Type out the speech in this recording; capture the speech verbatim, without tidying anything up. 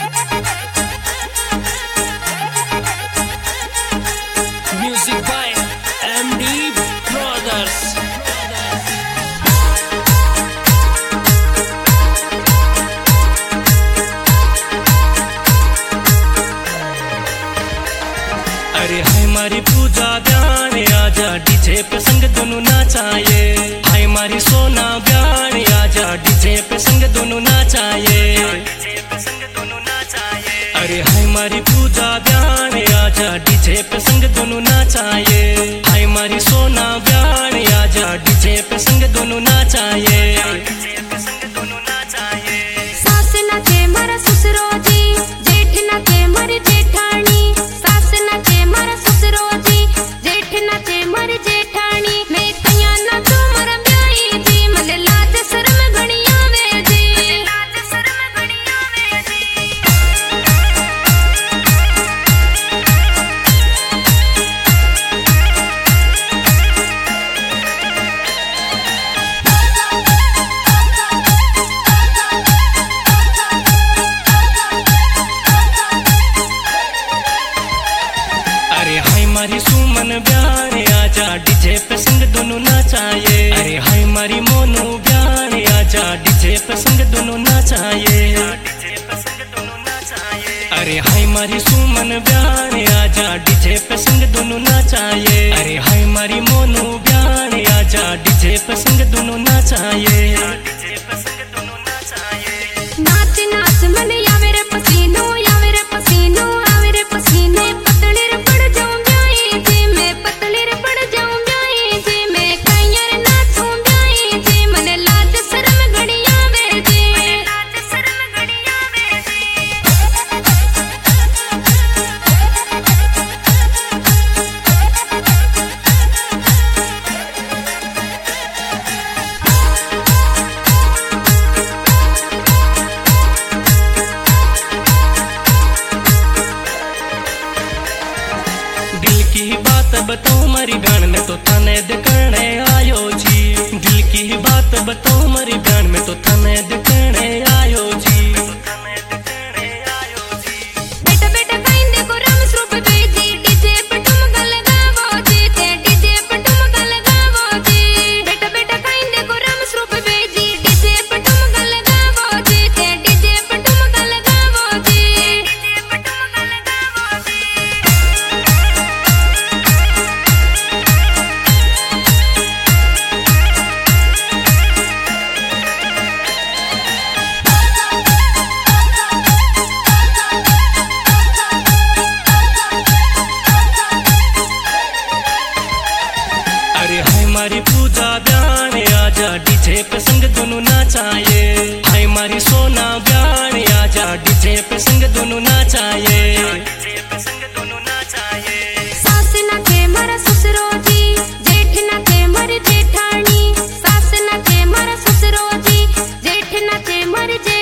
Music by M D Brothers. अरे हाय मारी पूजा ध्यान आजा डीजे पे संग दोनों नाचाए। हाय मारी सोना ब्यान आजा डीजे पे संग दोनों नाचाए। अरे हाय मारी पूजा ध्यान आजा डीजे पे संग दोनों नाचाए। हाय मारी सोना ब्यान आजा डीजे पे संग दोनों नाचाए। सास नाचे मारा ससुरो जी, जेठ नाचे मारी जेठानी। सास नाचे मारा ससुरो जी, जेठ नाचे मारी जेठानी। मैं कन्या नाचो मारा ब्याई जी, मने लाज शर्म घणी आवे जी। लाज शर्म घणी आवे जी। अरे हाय मारी सुमन ब्यान आजा डीजे पे संग दोनों नाचाए। अरे हाय मारी मोनू ब्यान आजा डीजे पे संग दोनों नाचाए। अरे हाय मारी सुमन ब्यान आजा डीजे पे संग दोनों नाचाए। अरे हाय मारी मोनू ब्यान आजा डीजे पे संग दोनों नाचाए। नाच नाच मने आवे रे पसीनो, आवे रे पसीनो, आवे रे पसीने। पतली रे पड़ जाऊं ब्याई जी, मैं पतली रे पड़ जाऊं ब्याई जी। मैं कन्या रे नाचूं ब्याई जी, मने लाज शर्म घणी आवे जी। लाज शर्म घणी आवे जी। दिल की बात बताओ मरी गान में तो थाने दिखने आयो जी। दिल की बात बताओ मरी गान में तो थाने दिखने आयो जी। बेटा बेटा काइंदे को राम स्वरूप बेजी, डीजे पे ठुमका लगावो जी, ते डीजे पे ठुमका लगावो जी। बेटा बेटा काइंदे को राम स्वरूप बेजी, डीजे पे ठुमका लगावो जी, ते डीजे पे ठुमका लगावो जी। डीजे पे ठुमका लगावो जी। अरे हाय मारी पूजा ध्यान आजा डीजे पे संग दोनों नाचाए। हाय मारी सोना ब्यान आजा डीजे पे संग दोनों नाचाए। सास नाचे मारा ससुरो जी, जेठ नाचे मारी जेठानी। सास नाचे मारा ससुरो जी, जेठ नाचे मारी जेठानी।